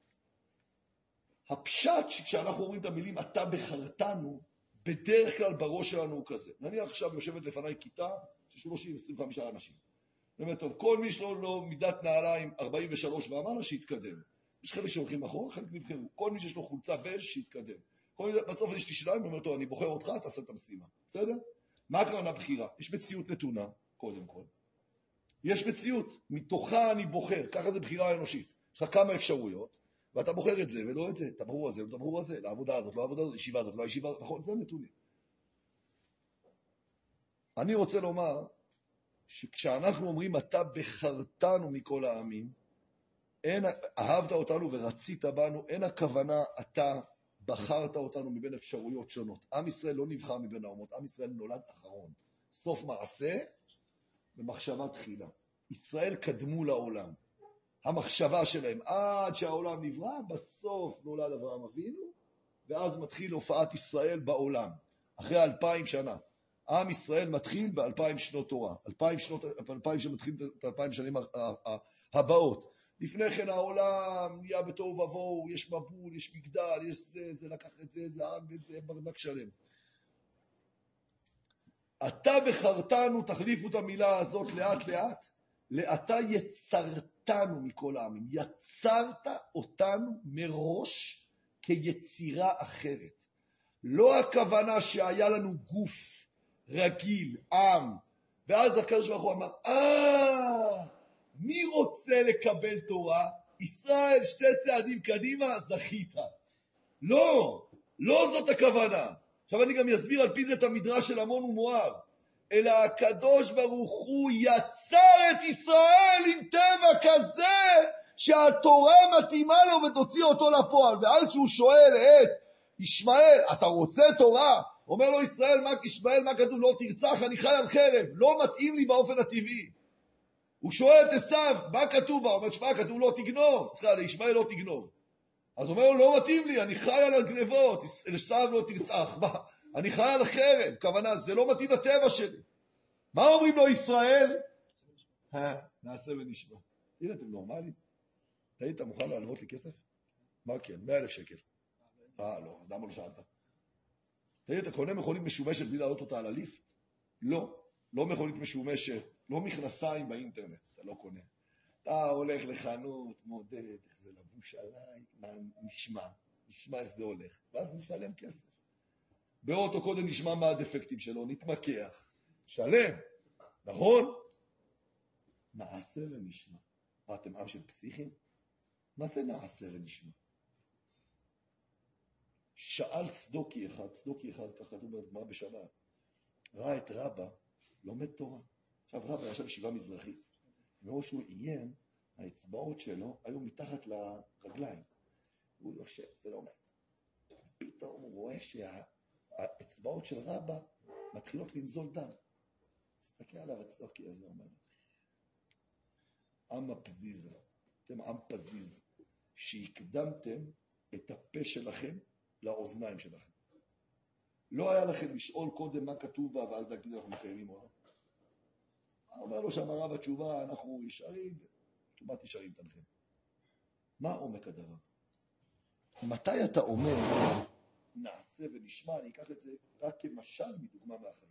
[SPEAKER 1] הפשט שכשאנחנו אומרים את המילים אתה בחרתנו, בדרך כלל בראש שלנו הוא כזה. נניח עכשיו יושבת לפניי כיתה של שלושים עשרים וחמישה אנשים. באמת טוב, כל מי שלו לא מידת נעליים ארבעים ושלוש ואמר שיתקדם. יש חלק שהולכים אחורה, חלק נבחרו. כל מי שיש לו חולצה בז' שיתקדם. כל מי, בסוף יש לי שיניים, אני אומר טוב, אני בוחר אותך, תעשה את המשימה. בסדר? מה הכוונה בחירה? יש מציאות נתונה, קודם כל. יש מציאות, מתוכה אני בוחר, ככה זה בחירה אנושית. יש לך כמה אפשרויות, ואתה בוחר את זה ולא את זה, את הברור הזה, את הברור הזה, לעבודה הזאת, לא העבודה הזאת, ישיבה הזאת, לא הישיבה הזאת, נכון, זה נתונים. אני רוצה לומר, שכשאנחנו אומרים, אתה בחרתנו מכל העמים, אין, אהבת אותנו ורצית בנו, אין הכוונה, אתה בחרת אותנו מבין אפשרויות שונות. עם ישראל לא נבחר מבין האומות, עם ישראל נולד אחרון. סוף מעשה במחשבה תחילה. ישראל קדמו לעולם. המחשבה שלהם, עד שהעולם נברא, בסוף נולד אברהם אבינו, ואז מתחיל הופעת ישראל בעולם, אחרי אלפיים שנה. עם ישראל מתחיל באלפיים שנות תורה, אלפיים שנות, אלפיים שמתחילים את אלפיים שנים הבאות. לפני כן העולם נהיה בתוהו ובוהו, יש מבול, יש מגדל, יש זה, זה לקח את זה, זה הרג את זה, ברדק שלם. אתה בחרתנו, תחליפו את המילה הזאת לאט לאט, לאתה יצרתנו מכל העמים. יצרת אותנו מראש כיצירה אחרת. לא הכוונה שהיה לנו גוף רגיל, עם, ואז הקדוש ברוך הוא אמר, אה, מי רוצה לקבל תורה? ישראל, שתי צעדים קדימה, זכית. לא, לא זאת הכוונה. עכשיו אני גם אסביר על פי זה את המדרש של המון ומואר. אלא הקדוש ברוך הוא יצר את ישראל עם טבע כזה שהתורה מתאימה לו ותוציא אותו לפועל. ואז שהוא שואל את ישמעאל, אתה רוצה תורה? אומר לו ישראל, מה, ישמעאל, מה כתוב? לא תרצח, אני חי על חרב. לא מתאים לי באופן הטבעי. הוא שואל את עשיו, מה כתוב בה? הוא אומר, שמע, כתוב לא תגנוב. צריכה, לישמעאל לא תגנוב. אז הוא אומר לו, לא מתאים לי, אני חי על הגנבות. עשיו לא תרצח. מה? אני חי על חרב. כוונה, זה לא מתאים לטבע שלי. מה אומרים לו ישראל? נעשה ונשמע. הנה, אתם נורמליים? תגיד, אתה מוכן להלוות לי כסף? מה כן? מאה אלף שקל. אה, לא, אז למה לא שאלת? תגיד, אתה קונה מכונית משומשת בלי להעלות אותה על הליפט? לא, לא מכונית משומשת, לא מכנסיים באינטרנט, אתה לא קונה. אתה הולך לחנות, מודד, איך זה לבוש עליי, מה נשמע, נשמע איך זה הולך, ואז נשלם כסף. באוטו קודם נשמע מה הדפקטים שלו, נתמקח, שלם, נכון? נעשה ונשמע. מה, אתם עם של פסיכים? מה זה נעשה ונשמע? שאל צדוקי אחד, צדוקי אחד, ככה כתוב בגמרא בשבת, ראה את רבא, לומד תורה. עכשיו רבא ישב ישיבה מזרחית, ואו שהוא עיין, האצבעות שלו היו מתחת לרגליים. הוא יושב ולומד. פתאום הוא רואה שהאצבעות של רבא מתחילות לנזול דם. תסתכל עליו הצדוקי הזה, אומר, עם הפזיזה, אתם עם פזיז, שהקדמתם את הפה שלכם לאוזניים שלכם. לא היה לכם לשאול קודם מה כתוב בה, ואז להגיד אנחנו מקיימים או לא. אומר לו שם הרב התשובה, אנחנו ישרים, כמעט ישרים תנחם. מה עומק הדבר? מתי אתה אומר, נעשה ונשמע, אני אקח את זה רק כמשל מדוגמה מהחיים.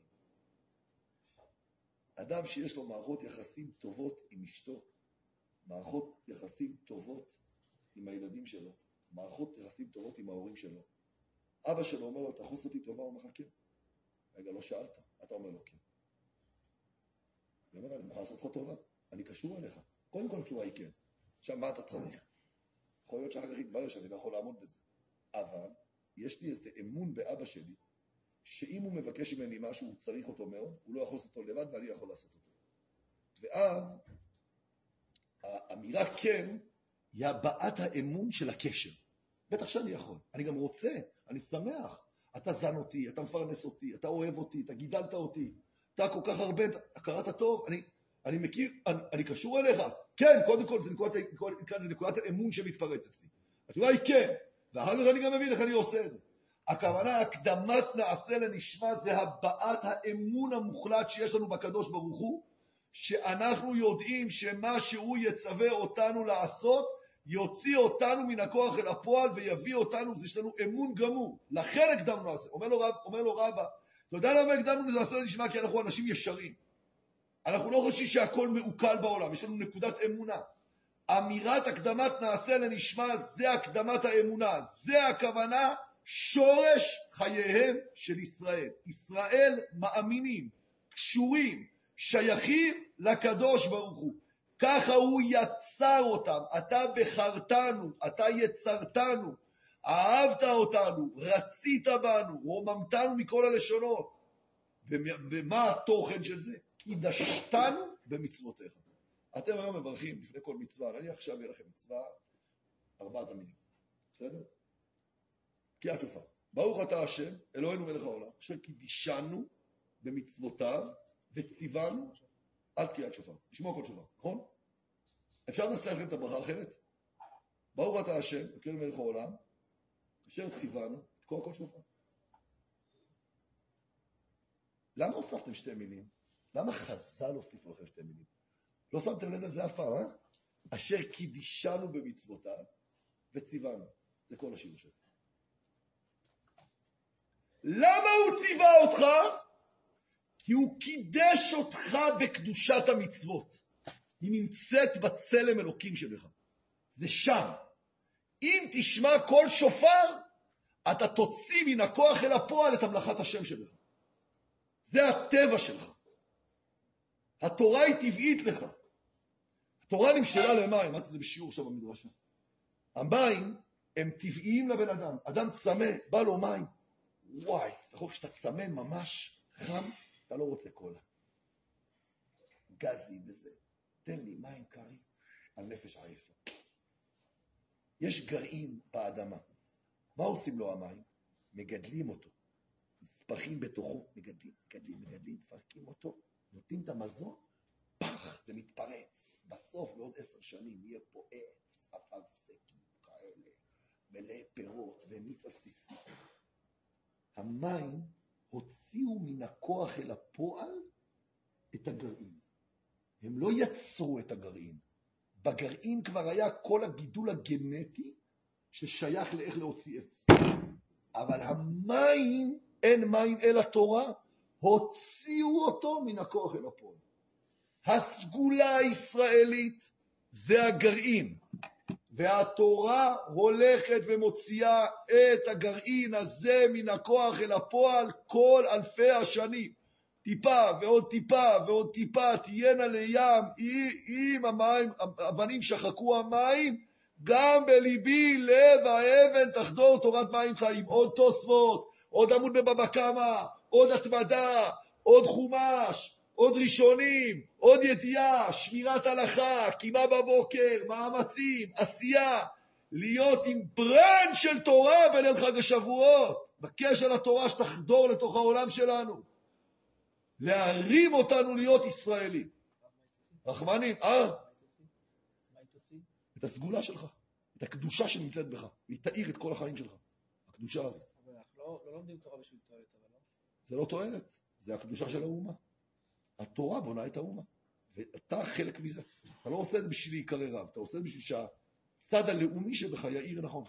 [SPEAKER 1] אדם שיש לו מערכות יחסים טובות עם אשתו, מערכות יחסים טובות עם הילדים שלו, מערכות יחסים טובות עם ההורים שלו. אבא שלו אומר לו, תחוס אותי טובה, הוא אומר לך כן. רגע, לא שאלת, אתה אומר לו כן. הוא אומר, אני מוכן לעשות לך טובה, אני קשור אליך. קודם כל התשובה היא כן. עכשיו, מה אתה צריך? יכול להיות שאחר כך יתברר שאני לא יכול לעמוד בזה. אבל יש לי איזה אמון באבא שלי, שאם הוא מבקש ממני משהו, הוא צריך אותו מאוד, הוא לא יכול לעשות אותו לבד, ואני יכול לעשות אותו. ואז, האמירה כן, היא הבעת האמון של הקשר. בטח שאני יכול. אני גם רוצה, אני שמח. אתה זן אותי, אתה מפרנס אותי, אתה אוהב אותי, אתה גידלת אותי, אתה כל כך הרבה, אתה קראת טוב, אני, אני מכיר, אני, אני קשור אליך. כן, קודם כל, זה נקודת, זה נקודת האמון שמתפרץ אצלי. התשובה היא כן, ואחר כך אני גם מבין איך אני עושה את זה. הכוונה, הקדמת נעשה לנשמע, זה הבעת האמון המוחלט שיש לנו בקדוש ברוך הוא, שאנחנו יודעים שמה שהוא יצווה אותנו לעשות, יוציא אותנו מן הכוח אל הפועל ויביא אותנו, זה יש לנו אמון גמור. לכן הקדמנו נעשה. אומר לו, רב, אומר לו רבא, אתה יודע למה הקדמנו נעשה לנשמע? כי אנחנו אנשים ישרים. אנחנו לא חושבים שהכל מעוקל בעולם, יש לנו נקודת אמונה. אמירת הקדמת נעשה לנשמע, זה הקדמת האמונה. זה הכוונה שורש חייהם של ישראל. ישראל מאמינים, קשורים, שייכים לקדוש ברוך הוא. ככה הוא יצר אותם. אתה בחרתנו, אתה יצרתנו, אהבת אותנו, רצית בנו, רוממתנו מכל הלשונות. ומה התוכן של זה? קידשתנו במצוותיך. אתם היום מברכים לפני כל מצווה, אני עכשיו אהיה לכם מצווה, ארבעת המינים. בסדר? תקיעת שופר. ברוך אתה השם, אלוהינו מלך העולם, אשר קידשנו במצוותיו וציוונו על תקיעת שופר. לשמוע כל שופר, נכון? אפשר לנסח לכם את הברכה האחרת? ברוך אתה השם, אלוהינו מלך העולם, אשר ציוונו לתקוע כל שופר. למה הוספתם שתי מילים? למה חז"ל הוסיפו לכם שתי מילים? לא שמתם לב לזה אף פעם, אה? אשר קידשנו במצוותיו וציוונו. זה כל השיר שלו. למה הוא ציווה אותך? כי הוא קידש אותך בקדושת המצוות. היא נמצאת בצלם אלוקים שלך. זה שם. אם תשמע כל שופר, אתה תוציא מן הכוח אל הפועל את המלאכת השם שלך. זה הטבע שלך. התורה היא טבעית לך. התורה נמשלה למים, אמרתי את זה בשיעור עכשיו במדרשה. המים הם טבעיים לבן אדם. אדם צמא, בא לו מים. וואי, אתה יכול כשאתה צמא ממש חם, אתה לא רוצה קולה. גזי וזה. תן לי מים קרים על נפש עייפה. יש גרעין באדמה. מה עושים לו המים? מגדלים אותו. ספחים בתוכו, מגדלים, מגדלים, מגדלים, מפרקים אותו, נותנים את המזון, פח, זה מתפרץ. בסוף, בעוד עשר שנים, יהיה פה עץ, אפרסקים כאלה, מלא פירות ומיץ עסיסי. המים הוציאו מן הכוח אל הפועל את הגרעין. הם לא יצרו את הגרעין. בגרעין כבר היה כל הגידול הגנטי ששייך לאיך להוציא עץ. אבל המים, אין מים אל התורה, הוציאו אותו מן הכוח אל הפועל. הסגולה הישראלית זה הגרעין, והתורה הולכת ומוציאה את הגרעין הזה מן הכוח אל הפועל כל אלפי השנים. טיפה ועוד טיפה ועוד טיפה תהיינה לים, אם המים, הבנים שחקו המים, גם בליבי לב האבן תחדור תורת מים חיים. עוד תוספות, עוד עמוד בבבא קמא, עוד התמדה, עוד חומש, עוד ראשונים, עוד ידיעה, שמירת הלכה, קימה בבוקר, מאמצים, עשייה, להיות עם ברנד של תורה בליל חג השבועות, בקש על התורה שתחדור לתוך העולם שלנו, להרים אותנו להיות ישראלים. רחמנים, אה? את הסגולה שלך, את הקדושה שנמצאת בך, והיא תאיר את כל החיים שלך, הקדושה הזאת.
[SPEAKER 2] אבל אנחנו לא לומדים תורה בשביל תועלת, אבל לא?
[SPEAKER 1] זה לא תועלת, זה הקדושה של האומה. התורה בונה את האומה, ואתה חלק מזה. אתה לא עושה את זה בשביל להיקרא רב, אתה עושה את זה בשביל שהצד הלאומי שבך יאיר נכון.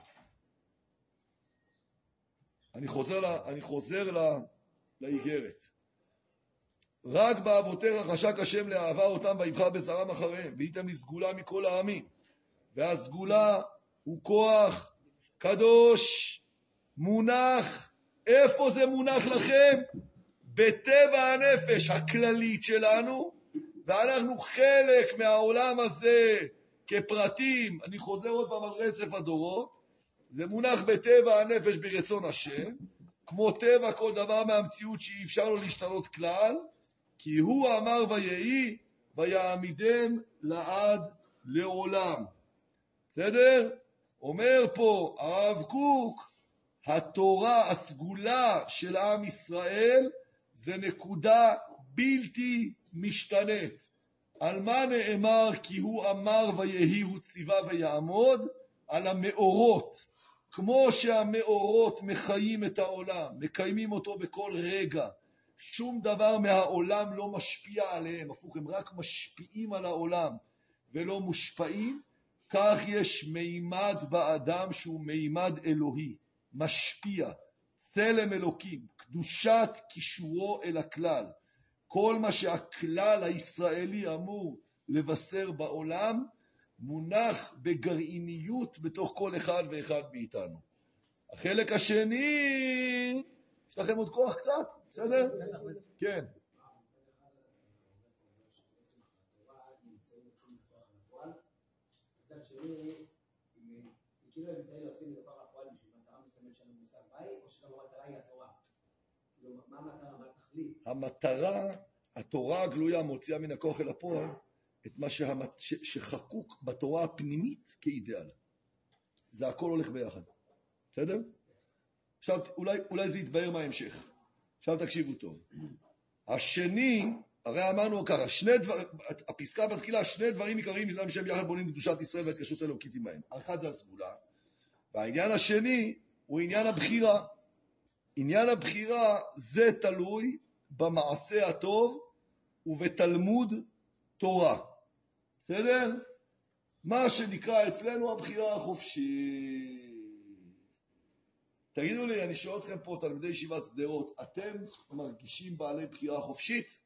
[SPEAKER 1] אני חוזר, לה, אני חוזר לה, לאיגרת. רק באבותיך חשק השם לאהבה אותם ויבחר בזרם אחריהם, והייתם לסגולה מכל העמים. והסגולה הוא כוח קדוש, מונח. איפה זה מונח לכם? בטבע הנפש הכללית שלנו, ואנחנו חלק מהעולם הזה כפרטים. אני חוזר עוד פעם על רצף הדורות. זה מונח בטבע הנפש ברצון השם, כמו טבע כל דבר מהמציאות שאי אפשר לו להשתנות כלל, כי הוא אמר ויהי ויעמידם לעד לעולם. בסדר? אומר פה הרב קוק, התורה, הסגולה של עם ישראל, זה נקודה בלתי משתנית. על מה נאמר כי הוא אמר ויהי, הוא ציווה ויעמוד? על המאורות. כמו שהמאורות מחיים את העולם, מקיימים אותו בכל רגע, שום דבר מהעולם לא משפיע עליהם, הפוך, הם רק משפיעים על העולם ולא מושפעים. כך יש מימד באדם שהוא מימד אלוהי, משפיע, צלם אלוקים, קדושת קישורו אל הכלל. כל מה שהכלל הישראלי אמור לבשר בעולם, מונח בגרעיניות בתוך כל אחד ואחד מאיתנו. החלק השני, יש לכם עוד כוח קצת? בסדר? כן.
[SPEAKER 3] השני, כאילו הם ניסיון להוציא מתוך הפועל בשביל מטרה מסוימת של המושג ביי, או שגם המטרה היא התורה? כאילו, מה המטרה, מה התכלית?
[SPEAKER 1] המטרה, התורה הגלויה מוציאה מן הכוח אל הפועל את מה שהמת... ש... שחקוק בתורה הפנימית כאידאל. זה הכל הולך ביחד. בסדר? עכשיו, אולי, אולי זה יתבהר מההמשך. עכשיו תקשיבו טוב. השני, הרי אמרנו ככה, שני דבר, הפסקה בתחילה, שני דברים עיקריים נדעים שהם יחד בונים קדושת ישראל והתקשרות אלוקית עמהם. האחד זה הסגולה, והעניין השני הוא עניין הבחירה. עניין הבחירה זה תלוי במעשה הטוב ובתלמוד תורה. בסדר? מה שנקרא אצלנו הבחירה החופשית. תגידו לי, אני שואל אתכם פה, תלמידי ישיבת שדרות, אתם מרגישים בעלי בחירה חופשית?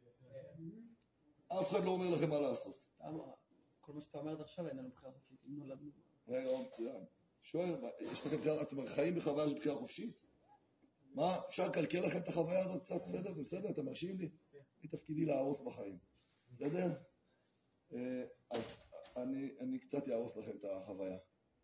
[SPEAKER 1] אף אחד לא אומר לכם מה לעשות.
[SPEAKER 2] כל מה שאתה אומרת עכשיו אין לנו בחירה חופשית, אם נולדנו.
[SPEAKER 1] רגע, מצוין. שואל, יש לכם בחירה, אתם חיים בחוויה של בחירה חופשית? מה, אפשר לקלקל לכם את החוויה הזאת קצת? בסדר, זה בסדר, אתם מרשים לי? אני תפקידי להרוס בחיים. בסדר? אז אני, אני קצת יהרוס לכם את החוויה.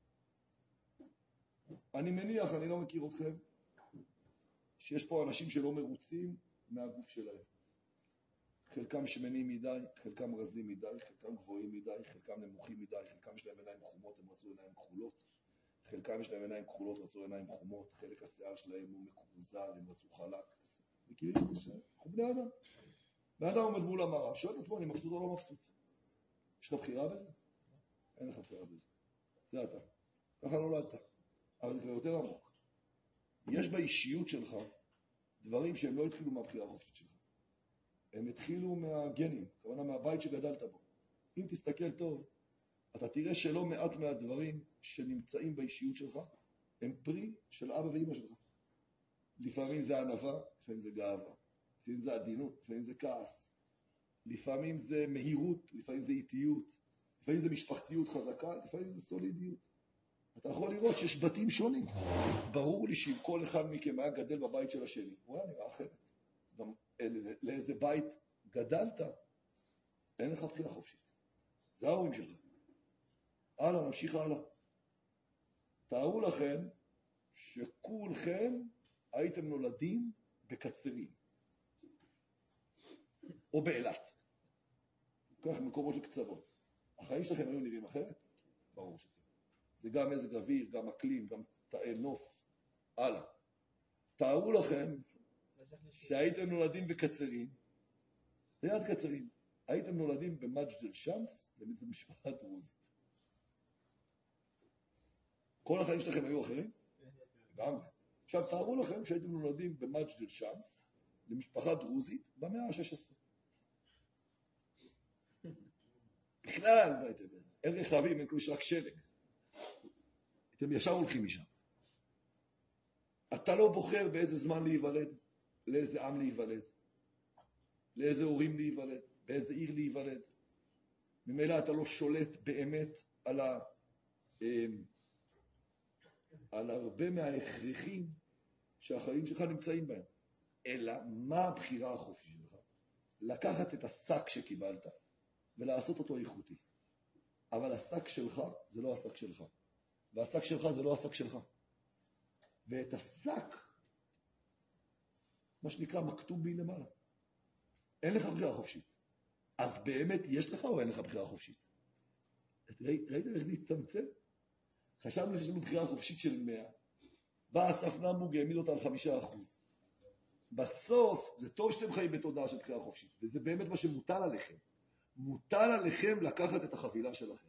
[SPEAKER 1] אני מניח, אני לא מכיר אתכם, שיש פה אנשים שלא מרוצים מהגוף שלהם. חלקם שמנים מדי, חלקם רזים מדי, חלקם גבוהים מדי, חלקם נמוכים מדי, חלקם יש להם עיניים חומות, הם רצו עיניים כחולות. חלקם יש להם עיניים כחולות, רצו עיניים חומות, חלק השיער שלהם הוא מקורזל, הם רצו חלק. מכירים? אנחנו בני אדם. בני אדם עומד מול המראה, שואל את עצמו, אני מבסוט או לא מבסוט? יש לך בחירה בזה? אין לך בחירה בזה. זה אתה. ככה נולדת. אבל זה כבר יותר עמוק. יש באישיות שלך דברים שהם לא התחילו מהבחירה החופשית שלך. הם התחילו מהגנים, כוונה מהבית שגדלת בו. אם תסתכל טוב, אתה תראה שלא מעט מהדברים שנמצאים באישיות שלך, הם פרי של אבא ואמא שלך. לפעמים זה ענווה, לפעמים זה גאווה, לפעמים זה עדינות, לפעמים זה כעס, לפעמים זה מהירות, לפעמים זה איטיות, לפעמים זה משפחתיות חזקה, לפעמים זה סולידיות. אתה יכול לראות שיש בתים שונים. ברור לי שאם כל אחד מכם היה גדל בבית של השני, הוא היה נראה אחרת. גם לאיזה בית גדלת, אין לך בחירה חופשית. זה ההורים שלך. הלאה, נמשיך הלאה. תארו לכם שכולכם הייתם נולדים בקצרין, או באילת. כך מקומות של קצוות. החיים שלכם היו נראים אחרת? ברור שכן. זה גם מזג אוויר, גם אקלים, גם תאי נוף. הלאה. תארו לכם שהייתם נולדים בקצרין, ליד קצרין, הייתם נולדים במג'דל שמס, במשפחה דרוזית. כל החיים שלכם היו אחרים? גם. עכשיו תארו לכם שהייתם נולדים במג'דל שמס, למשפחה דרוזית, במאה ה-שש עשרה. בכלל, אין רכבים, אין כלוש, רק שלג. אתם ישר הולכים משם. אתה לא בוחר באיזה זמן להיוולד, לאיזה עם להיוולד, לאיזה הורים להיוולד, באיזה עיר להיוולד. ממילא אתה לא שולט באמת על, ה, על הרבה מההכרחים שהחיים שלך נמצאים בהם. אלא מה הבחירה החופשית שלך? לקחת את השק שקיבלת ולעשות אותו איכותי. אבל השק שלך זה לא השק שלך. והשק שלך זה לא השק שלך. ואת השק, מה שנקרא, מכתוב בי למעלה. אין לך בחירה חופשית. אז באמת יש לך או אין לך בחירה חופשית? ראית איך זה יצטמצם? חשבנו שיש לנו בחירה חופשית של מאה. בא אסף נמבורג, העמיד אותה על חמישה אחוז. בסוף, זה טוב שאתם חיים בתודעה של בחירה חופשית, וזה באמת מה שמוטל עליכם. מוטל עליכם לקחת את החבילה שלכם.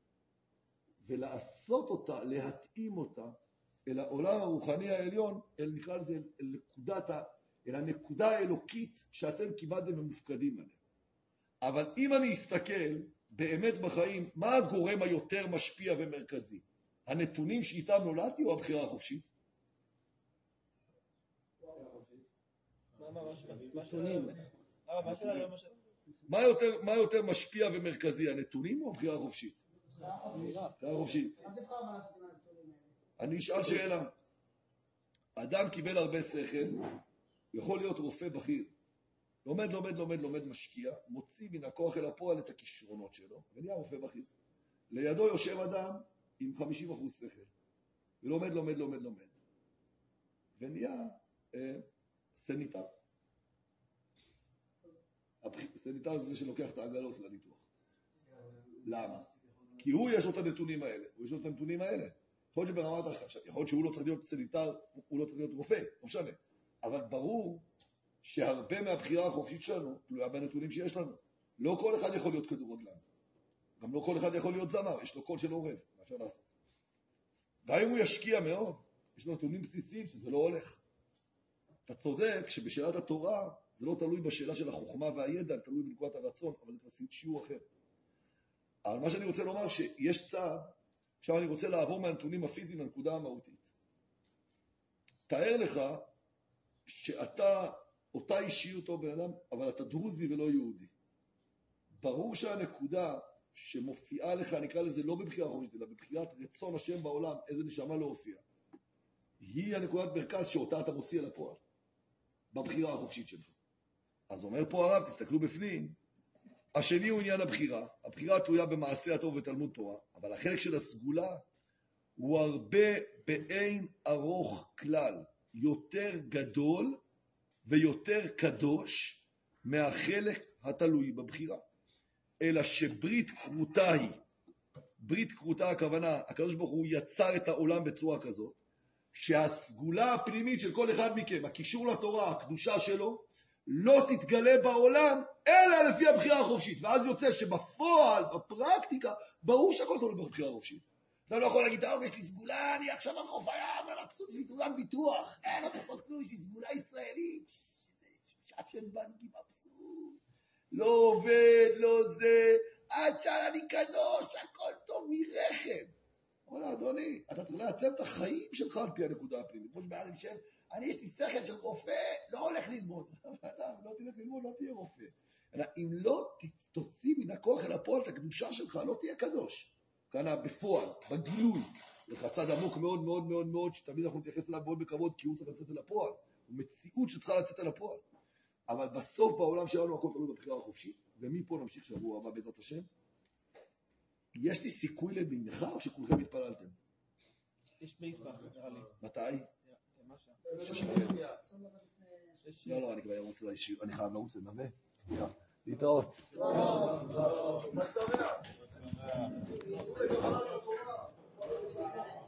[SPEAKER 1] ולעשות אותה, להתאים אותה, אל העולם הרוחני העליון, אל נקרא לזה, אל נקודת, אל הנקודה האלוקית שאתם קיבלתם ומופקדים עליה. אבל אם אני אסתכל באמת בחיים, מה הגורם היותר משפיע ומרכזי? הנתונים שאיתם נולדתי או הבחירה החופשית? מה יותר משפיע ומרכזי, הנתונים או הבחירה החופשית? הבחירה החופשית. אני אשאל שאלה. אדם קיבל הרבה שכל, יכול להיות רופא בכיר. לומד, לומד, לומד, לומד, משקיע, מוציא מן הכוח אל הפועל את הכישרונות שלו, ונהיה רופא בכיר. לידו יושב אדם עם חמישים אחוז שכל, ולומד, לומד, לומד, לומד, ונהיה אה, סניטר. סניטר זה שלוקח את העגלות לניתוח. למה? כי הוא יש לו את הנתונים האלה, הוא יש לו את הנתונים האלה. יכול להיות שברמת השקעה, יכול להיות שהוא לא צריך להיות סניטר, הוא לא צריך להיות רופא, לא משנה. אבל ברור שהרבה מהבחירה החופשית שלנו תלויה בנתונים שיש לנו. לא כל אחד יכול להיות כדורגלן. גם לא כל אחד יכול להיות זמר, יש לו קול של עורב, מה אפשר לעשות? גם אם הוא ישקיע מאוד, יש לו נתונים בסיסיים שזה לא הולך. אתה צודק שבשאלת התורה זה לא תלוי בשאלה של החוכמה והידע, תלוי בנקודת הרצון, אבל זה כבר שיעור אחר. אבל מה שאני רוצה לומר שיש צעד, עכשיו אני רוצה לעבור מהנתונים הפיזיים לנקודה המהותית. תאר לך שאתה, אותה אישיות או בן אדם, אבל אתה דרוזי ולא יהודי. ברור שהנקודה שמופיעה לך, נקרא לזה לא בבחירה חופשית, אלא בבחירת רצון השם בעולם, איזה נשמה לא הופיע. היא הנקודת מרכז שאותה אתה מוציא על הפועל, בבחירה החופשית שלך. אז אומר פה הרב, תסתכלו בפנים, השני הוא עניין הבחירה, הבחירה תלויה במעשה הטוב ותלמוד תורה, אבל החלק של הסגולה הוא הרבה באין ארוך כלל, יותר גדול ויותר קדוש מהחלק התלוי בבחירה. אלא שברית קרותה היא, ברית קרותה הכוונה, הקדוש ברוך הוא יצר את העולם בצורה כזאת, שהסגולה הפנימית של כל אחד מכם, הקישור לתורה, הקדושה שלו, לא תתגלה בעולם, אלא לפי הבחירה החופשית. ואז יוצא שבפועל, בפרקטיקה, ברור שהכל תלוי בבחירה החופשית. אתה לא יכול להגיד, טוב, יש לי סגולה, אני עכשיו על חוף הים, אבל מבסוט, יש לי תעודת ביטוח. אין עוד לעשות כלום, יש לי סגולה ישראלית. שעת של בנקים מבסוט. לא עובד, לא זה, עד שעל אני קדוש, הכל טוב מרחם. אבל אדוני, אתה צריך לעצב את החיים שלך על פי הנקודה הפנימית. כמו שבאדם ישב, אני יש לי שכל של רופא, לא הולך ללמוד. אדם, לא תלך ללמוד, לא תהיה רופא. אלא אם לא תוציא מן הכוח אל הפועל את הקדושה שלך, לא תהיה קדוש. כאן בפועל, בגילוי, לך צד עמוק מאוד מאוד מאוד מאוד, שתמיד אנחנו נתייחס אליו מאוד בכבוד, כי הוא צריך לצאת אל הפועל. הוא מציאות שצריכה לצאת אל הפועל. אבל בסוף בעולם שלנו הכל תלוי בבחירה החופשית, ומפה נמשיך שבוע הבא בעזרת השם. יש לי סיכוי למנחה או שכולכם התפללתם?
[SPEAKER 2] יש מזבח, נראה לי.
[SPEAKER 1] מתי?
[SPEAKER 2] משהו.
[SPEAKER 1] לא, לא, אני כבר ארוץ לישיר, אני חייב לרוץ לנווה. סליחה. להתראות.